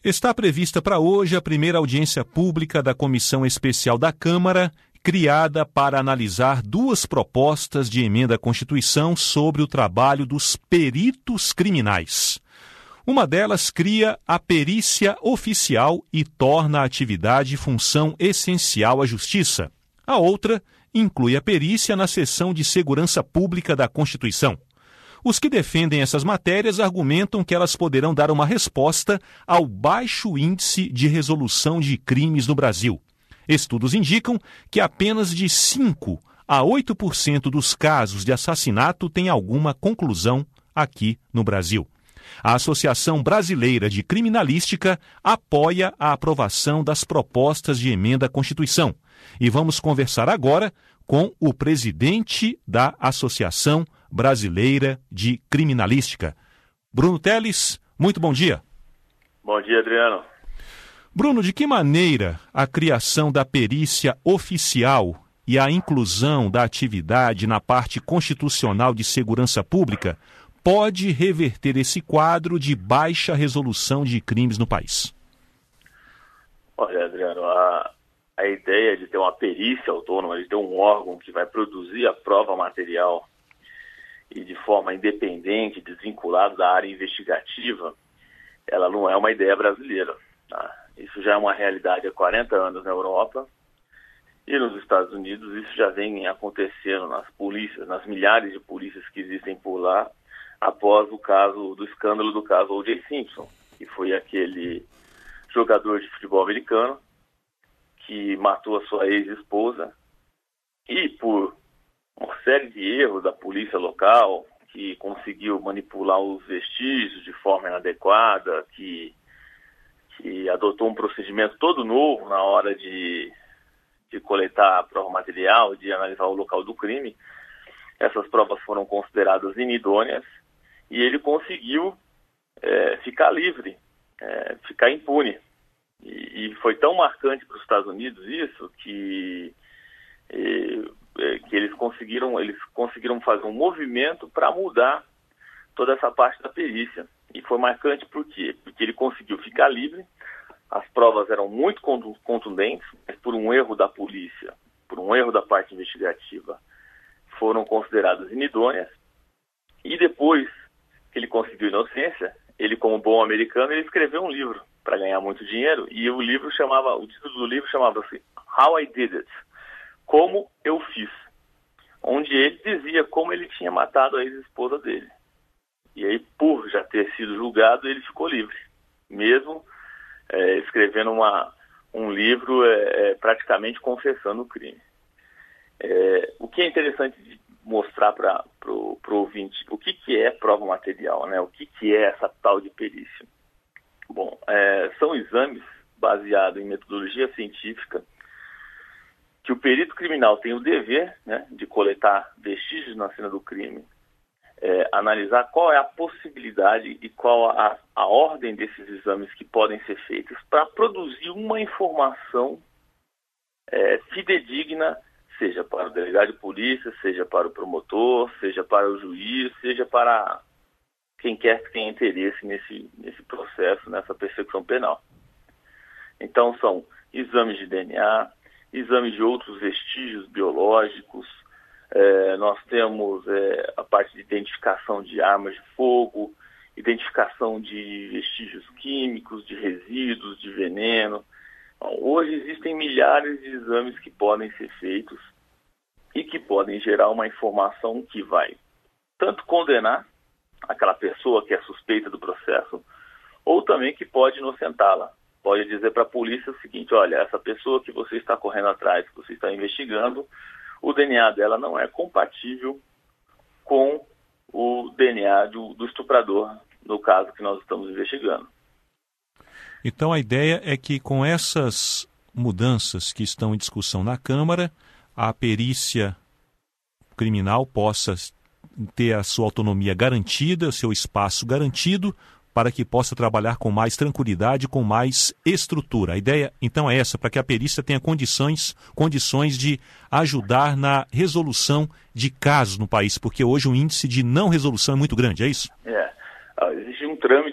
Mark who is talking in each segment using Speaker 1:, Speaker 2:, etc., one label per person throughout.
Speaker 1: Está prevista para hoje a primeira audiência pública da Comissão Especial da Câmara, criada para analisar duas propostas de emenda à Constituição sobre o trabalho dos peritos criminais. Uma delas cria a perícia oficial e torna a atividade função essencial à Justiça. A outra inclui a perícia na seção de Segurança Pública da Constituição. Os que defendem essas matérias argumentam que elas poderão dar uma resposta ao baixo índice de resolução de crimes no Brasil. Estudos indicam que apenas de 5% a 8% dos casos de assassinato têm alguma conclusão aqui no Brasil. A Associação Brasileira de Criminalística apoia a aprovação das propostas de emenda à Constituição. E vamos conversar agora com o presidente da Associação Brasileira de Criminalística. Bruno Teles, muito bom dia.
Speaker 2: Bom dia, Adriano.
Speaker 1: Bruno, de que maneira a criação da perícia oficial e a inclusão da atividade na parte constitucional de segurança pública pode reverter esse quadro de baixa resolução de crimes no país?
Speaker 2: Olha, Adriano, a ideia de ter uma perícia autônoma, de ter um órgão que vai produzir a prova material e de forma independente, desvinculado da área investigativa, ela não é uma ideia brasileira. Tá? Isso já é uma realidade há 40 anos na Europa e nos Estados Unidos isso já vem acontecendo nas polícias, nas milhares de polícias que existem por lá, após o escândalo do caso O.J. Simpson, que foi aquele jogador de futebol americano que matou a sua ex-esposa e por uma série de erros da polícia local, que conseguiu manipular os vestígios de forma inadequada, que adotou um procedimento todo novo na hora de coletar a prova material, de analisar o local do crime. Essas provas foram consideradas inidôneas e ele conseguiu ficar livre, ficar impune. E foi tão marcante para os Estados Unidos isso que eles conseguiram fazer um movimento para mudar toda essa parte da perícia. E foi marcante por quê? Porque ele conseguiu ficar livre, as provas eram muito contundentes, mas por um erro da polícia, por um erro da parte investigativa, foram consideradas inidôneas. E depois que ele conseguiu inocência, ele, como bom americano, ele escreveu um livro para ganhar muito dinheiro, e o título do livro chamava-se How I Did It, Como Eu Fiz, onde ele dizia como ele tinha matado a ex-esposa dele. E aí, por já ter sido julgado, ele ficou livre, mesmo escrevendo um livro praticamente confessando o crime. O que é interessante de mostrar para o ouvinte, o que é prova material, né? O que é essa tal de perícia? Bom, são exames baseados em metodologia científica que o perito criminal tem o dever, né, de coletar vestígios na cena do crime, analisar qual é a possibilidade e qual a ordem desses exames que podem ser feitos para produzir uma informação fidedigna, seja para o delegado de polícia, seja para o promotor, seja para o juiz, seja para quem quer que tenha interesse nesse processo, nessa persecução penal. Então são exames de DNA, exames de outros vestígios biológicos, nós temos a parte de identificação de armas de fogo, identificação de vestígios químicos, de resíduos, de veneno. Então, hoje existem milhares de exames que podem ser feitos e que podem gerar uma informação que vai tanto condenar aquela pessoa que é suspeita do processo, ou também que pode inocentá-la. Pode dizer para a polícia o seguinte: olha, essa pessoa que você está correndo atrás, que você está investigando, o DNA dela não é compatível com o DNA do estuprador, no caso que nós estamos investigando.
Speaker 1: Então a ideia é que com essas mudanças que estão em discussão na Câmara, a perícia criminal possa ter a sua autonomia garantida, o seu espaço garantido, para que possa trabalhar com mais tranquilidade, com mais estrutura. A ideia, então, é essa, para que a perícia tenha condições de ajudar na resolução de casos no país, porque hoje o índice de não resolução é muito grande, é isso?
Speaker 2: Existe um trâmite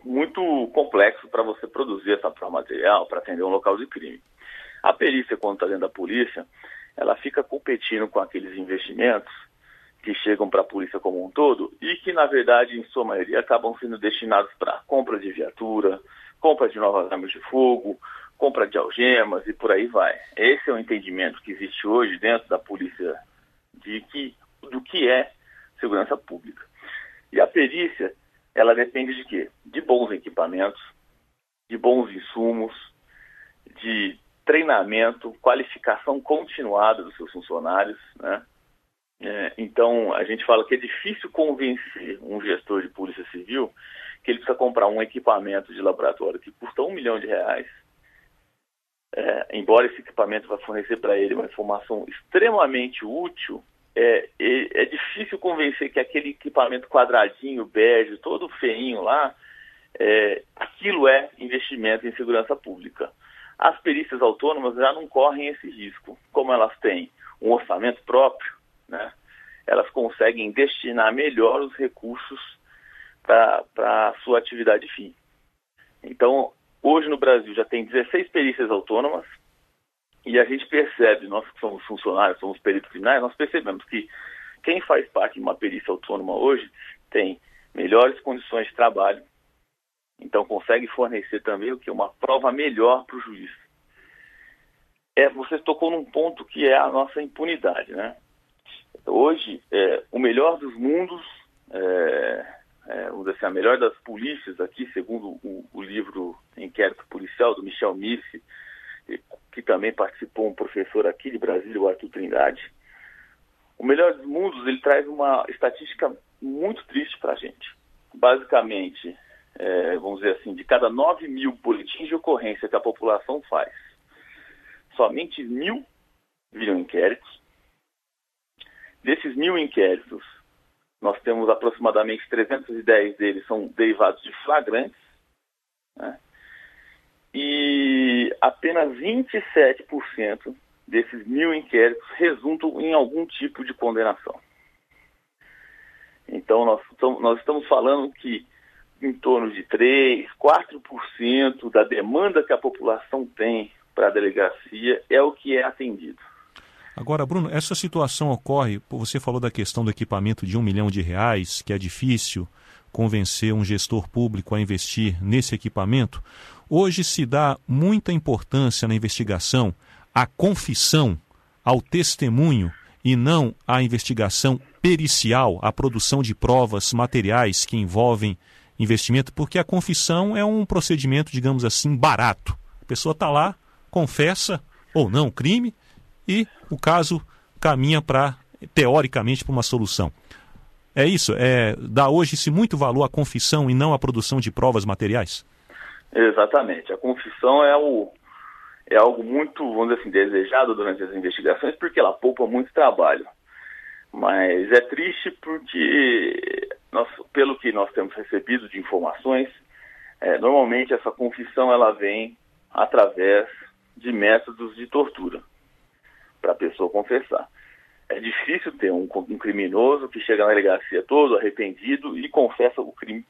Speaker 2: muito complexo para você produzir essa prova material para atender um local de crime. A perícia, quando está dentro da polícia, ela fica competindo com aqueles investimentos que chegam para a polícia como um todo e que, na verdade, em sua maioria, acabam sendo destinados para compra de viatura, compra de novas armas de fogo, compra de algemas e por aí vai. Esse é o entendimento que existe hoje dentro da polícia do que é segurança pública. E a perícia, ela depende de quê? De bons equipamentos, de bons insumos, de treinamento, qualificação continuada dos seus funcionários, né? Então, a gente fala que é difícil convencer um gestor de polícia civil que ele precisa comprar um equipamento de laboratório que custa R$1 milhão, embora esse equipamento vá fornecer para ele uma informação extremamente útil, é difícil convencer que aquele equipamento quadradinho, bege, todo feinho lá, aquilo é investimento em segurança pública. As perícias autônomas já não correm esse risco. Como elas têm um orçamento próprio, né, elas conseguem destinar melhor os recursos para a sua atividade fim. Então, hoje no Brasil já tem 16 perícias autônomas e a gente percebe, nós que somos funcionários, somos peritos criminais, nós percebemos que quem faz parte de uma perícia autônoma hoje tem melhores condições de trabalho, então consegue fornecer também uma prova melhor para o juiz. Você tocou num ponto que é a nossa impunidade, né? Hoje, o melhor dos mundos, vamos dizer assim, a melhor das polícias aqui, segundo o livro Inquérito Policial, do Michel Misse, que também participou um professor aqui de Brasília, o Arthur Trindade. O melhor dos mundos, ele traz uma estatística muito triste para a gente. Basicamente, vamos dizer assim, de cada 9 mil boletins de ocorrência que a população faz, somente 1.000 viram inquéritos. Desses 1.000 inquéritos, nós temos aproximadamente 310 deles são derivados de flagrantes, né? E apenas 27% desses 1.000 inquéritos resultam em algum tipo de condenação. Então, nós estamos falando que em torno de 3%, 4% da demanda que a população tem para a delegacia é o que é atendido.
Speaker 1: Agora, Bruno, essa situação ocorre, você falou da questão do equipamento de R$1 milhão, que é difícil convencer um gestor público a investir nesse equipamento. Hoje se dá muita importância na investigação à confissão, ao testemunho e não à investigação pericial, à produção de provas materiais que envolvem investimento, porque a confissão é um procedimento, digamos assim, barato. A pessoa está lá, confessa ou não o crime e o caso caminha teoricamente para uma solução. É isso? Dá hoje-se muito valor à confissão e não à produção de provas materiais?
Speaker 2: Exatamente. A confissão é algo muito, vamos dizer assim, desejado durante as investigações, porque ela poupa muito trabalho. Mas é triste porque, pelo que nós temos recebido de informações, normalmente essa confissão ela vem através de métodos de tortura, para a pessoa confessar. É difícil ter um criminoso que chega na delegacia todo arrependido e confessa o crime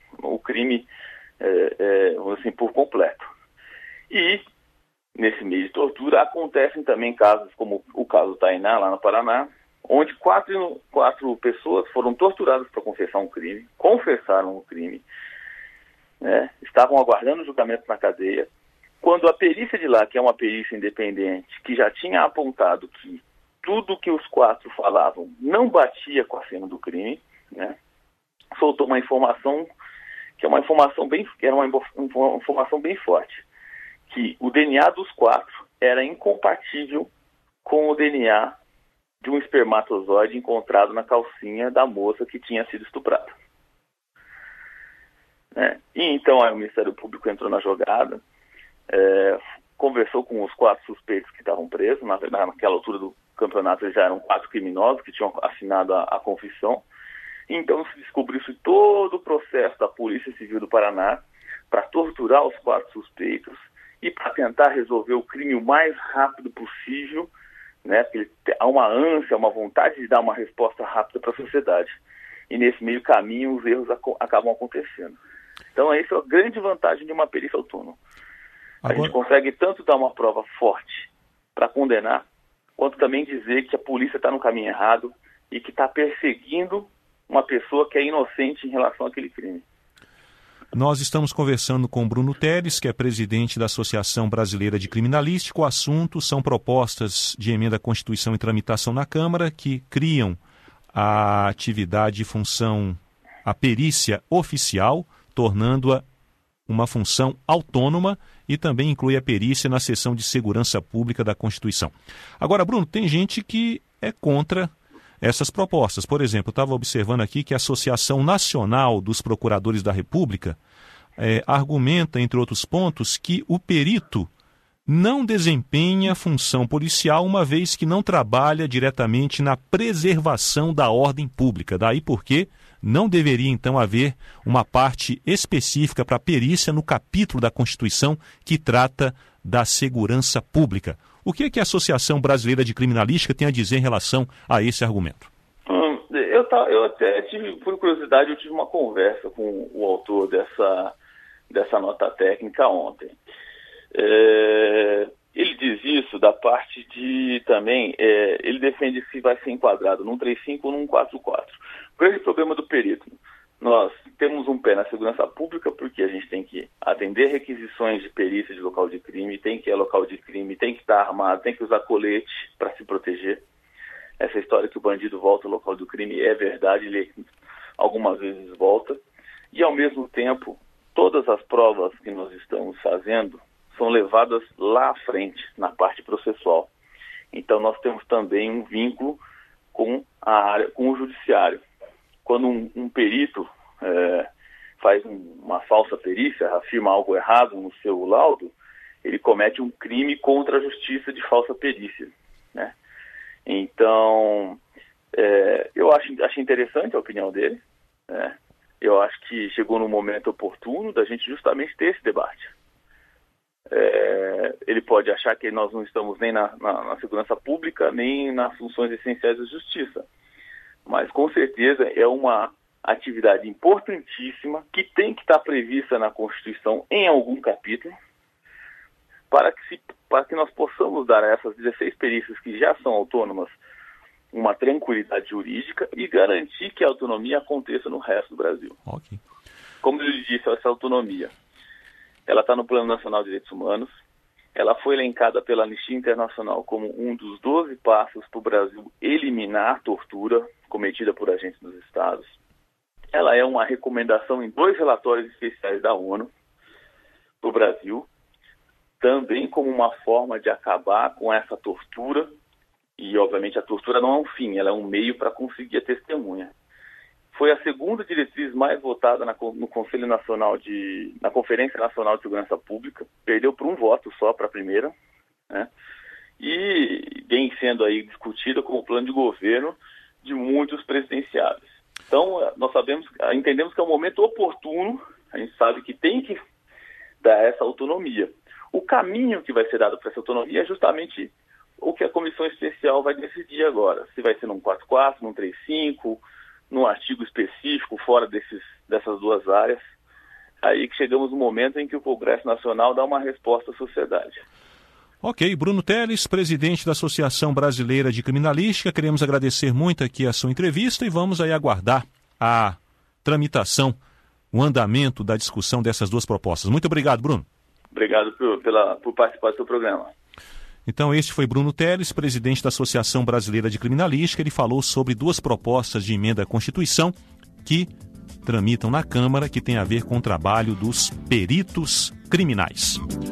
Speaker 2: vamos assim, por completo. E, nesse meio de tortura, acontecem também casos como o caso Tainá, lá no Paraná, onde quatro pessoas foram torturadas para confessar um crime, confessaram o crime, né, estavam aguardando o julgamento na cadeia, quando a perícia de lá, que é uma perícia independente, que já tinha apontado que tudo que os 4 falavam não batia com a cena do crime, né, soltou uma informação que é uma informação bem forte, que o DNA dos 4 era incompatível com o DNA de um espermatozoide encontrado na calcinha da moça que tinha sido estuprada. E então aí o Ministério Público entrou na jogada, conversou com os 4 suspeitos que estavam presos. Naquela altura do campeonato eles já eram 4 criminosos que tinham assinado a confissão. Então se descobriu-se todo o processo da Polícia Civil do Paraná para torturar os 4 suspeitos e para tentar resolver o crime o mais rápido possível, né? Porque há uma ânsia, uma vontade de dar uma resposta rápida para a sociedade. E nesse meio caminho os erros acabam acontecendo. Então, essa é a grande vantagem de uma perícia autônoma. A gente consegue tanto dar uma prova forte para condenar, quanto também dizer que a polícia está no caminho errado e que está perseguindo uma pessoa que é inocente em relação àquele crime.
Speaker 1: Nós estamos conversando com Bruno Teles, que é presidente da Associação Brasileira de Criminalística. O assunto são propostas de emenda à Constituição em tramitação na Câmara que criam a atividade e função, a perícia oficial, tornando-a uma função autônoma e também inclui a perícia na seção de segurança pública da Constituição. Agora, Bruno, tem gente que é contra essas propostas. Por exemplo, eu estava observando aqui que a Associação Nacional dos Procuradores da República argumenta, entre outros pontos, que o perito não desempenha função policial, uma vez que não trabalha diretamente na preservação da ordem pública. Daí porque não deveria, então, haver uma parte específica para a perícia no capítulo da Constituição que trata da segurança pública. O que é que a Associação Brasileira de Criminalística tem a dizer em relação a esse argumento?
Speaker 2: Eu até tive, por curiosidade, eu tive uma conversa com o autor dessa nota técnica ontem. Ele diz isso da parte de também, ele defende que vai ser enquadrado num 35 ou num 44. O grande problema do perito, nós temos um pé na segurança pública porque a gente tem que atender requisições de perícia de local de crime, tem que ir a local de crime, tem que estar armado, tem que usar colete para se proteger. Essa história que o bandido volta ao local do crime é verdade, ele algumas vezes volta. E ao mesmo tempo, todas as provas que nós estamos fazendo são levadas lá à frente, na parte processual. Então nós temos também um vínculo com a área, com o judiciário. Quando um perito faz uma falsa perícia, afirma algo errado no seu laudo, ele comete um crime contra a justiça de falsa perícia, né? Então, eu acho interessante a opinião dele, né? Eu acho que chegou no momento oportuno da gente justamente ter esse debate. Ele pode achar que nós não estamos nem na segurança pública, nem nas funções essenciais da justiça. Mas, com certeza, é uma atividade importantíssima que tem que estar prevista na Constituição em algum capítulo para que nós possamos dar a essas 16 perícias que já são autônomas uma tranquilidade jurídica e garantir que a autonomia aconteça no resto do Brasil.
Speaker 1: Okay.
Speaker 2: Como eu lhe disse, essa autonomia, ela está no Plano Nacional de Direitos Humanos, ela foi elencada pela Anistia Internacional como um dos 12 passos para o Brasil eliminar a tortura cometida por agentes dos Estados. Ela é uma recomendação em 2 relatórios especiais da ONU para o Brasil, também como uma forma de acabar com essa tortura. E, obviamente, a tortura não é um fim, ela é um meio para conseguir a testemunha. Foi a segunda diretriz mais votada no Conselho Nacional na Conferência Nacional de Segurança Pública, perdeu por um voto só para a primeira, né? E vem sendo aí discutida como plano de governo de muitos presidenciáveis. Então, nós entendemos que é um momento oportuno, a gente sabe que tem que dar essa autonomia. O caminho que vai ser dado para essa autonomia é justamente o que a comissão especial vai decidir agora. Se vai ser num 44, num 35, num artigo específico, fora dessas 2 áreas. Aí que chegamos no momento em que o Congresso Nacional dá uma resposta à sociedade.
Speaker 1: Ok, Bruno Teles, presidente da Associação Brasileira de Criminalística, queremos agradecer muito aqui a sua entrevista e vamos aí aguardar a tramitação, o andamento da discussão dessas 2 propostas. Muito obrigado, Bruno.
Speaker 2: Obrigado por participar do seu programa.
Speaker 1: Então, este foi Bruno Teles, presidente da Associação Brasileira de Criminalística. Ele falou sobre 2 propostas de emenda à Constituição que tramitam na Câmara, que tem a ver com o trabalho dos peritos criminais.